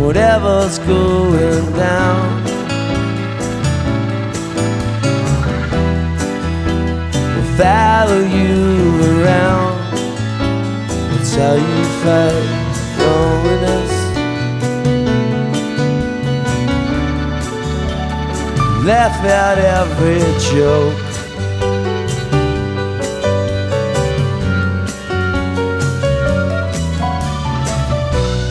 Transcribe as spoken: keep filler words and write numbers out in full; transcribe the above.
whatever's going down. We'll follow you around. That's how you fight loneliness. Laugh out every joke.